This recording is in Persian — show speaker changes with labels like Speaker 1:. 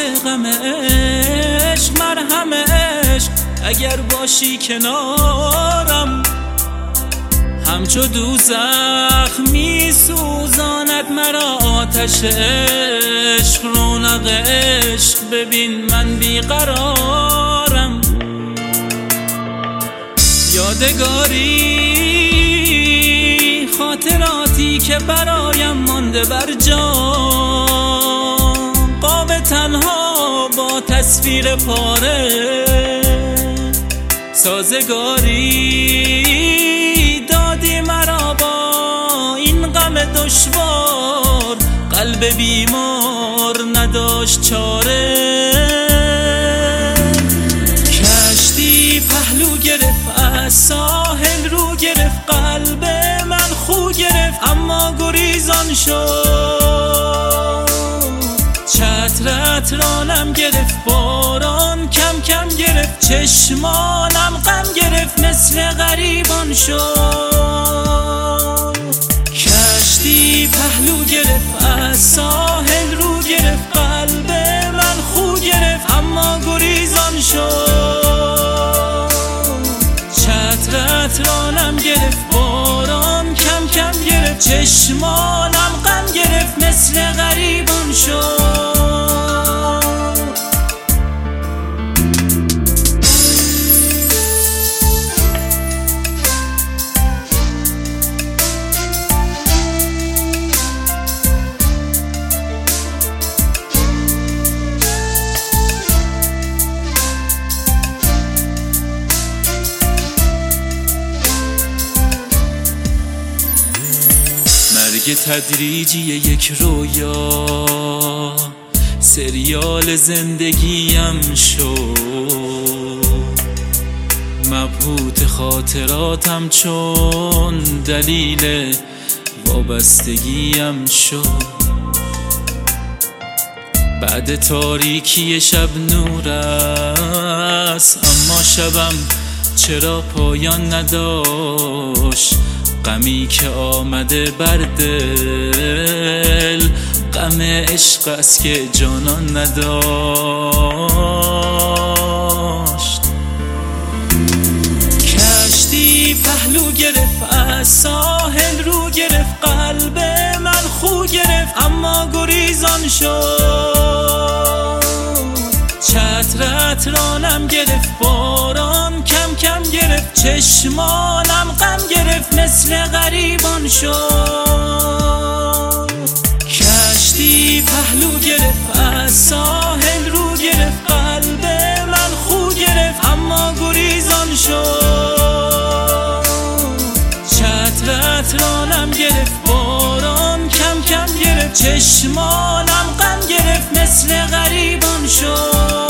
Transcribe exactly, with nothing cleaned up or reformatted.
Speaker 1: غم عشق، مرهم عشق اگر باشی کنارم. همچو دوزخ می سوزاند مرا آتش عشق، رونق عشق ببین من بیقرارم. یادگاری خاطراتی که برایم مانده بر جان، قاب تنها با تصویر پاره. سازگاری دادی مرا با این غم دشوار، قلب بیمار نداشت چاره. کشتی پهلو گرفت از ساحل رو گرفت، قلب من خو گرفت اما گریزان شد. چترت رانم گرفت، باران کم کم گرفت، چشمانم غم گرفت مثل غریبان شد. کشتی پهلو گرفت از ساحل رو گرفت، قلب من خو گرفت اما گریزان شد. چترت رانم گرفت، باران کم کم گرفت، چشمانم غم گرفت مثل غریبان شد. مرگ تدریجی یک رویا، سریال زندگیم شد. مبهوت خاطراتم چون دلیل وابستگیم شد. بعد تاریکی شب نور است، اما شبم چرا پایان نداشت. غمی که آمده بر دل، غم عشق است که جانان نداشت. کشتی پهلو گرفت از ساحل رو گرفت، قلب من خو گرفت اما گریزان شد. چترت رانم گرفت، باران کم کم گرفت، چشمانم غم گرفت مثل غریبان شد. کشتی پهلو گرفت از ساحل رو گرفت، قلب من خو گرفت اما گریزان شد. چترت رانم گرفت، باران کم کم گرفت، چشمانم غم گرفت مثل غریبان شد.